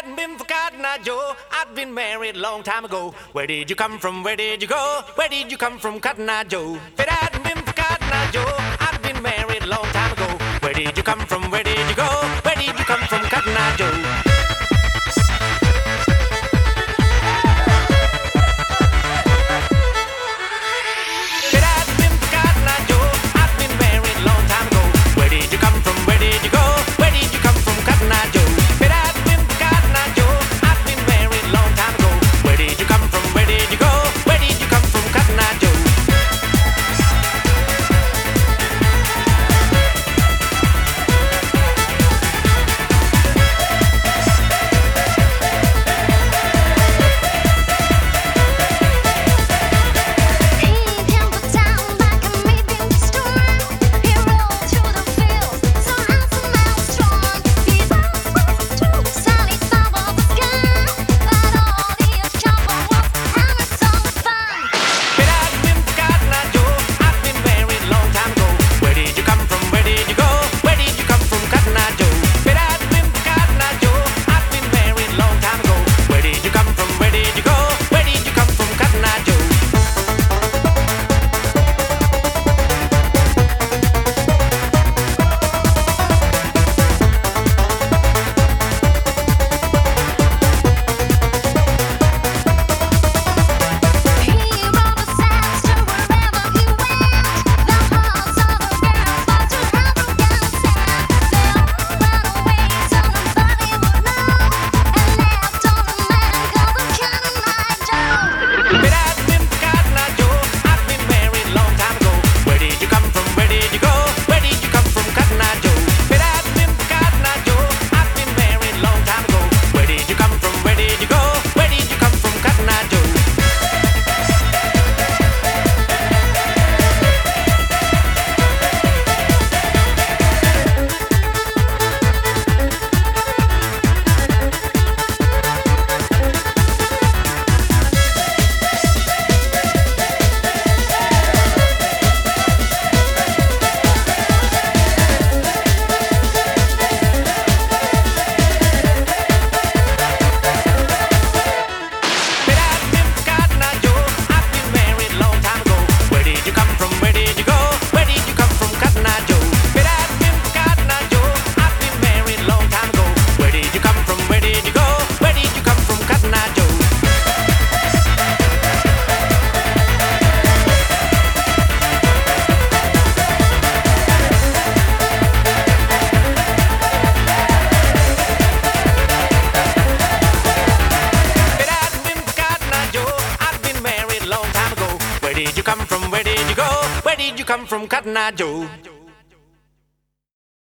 hadn't been for Cotton Eye Joe, I'd been married a long time ago. Where did you come from? Where did you go? Where did you come from, Cotton Eye Joe? If it hadn't been for Cotton Eye Joe, I'd been married a long time ago. Where did you come from? Where did you go? Where did you come from, Cotton Eye Joe? Where did you come from? Where did you go? Where did you come from, Cotton Eye Joe?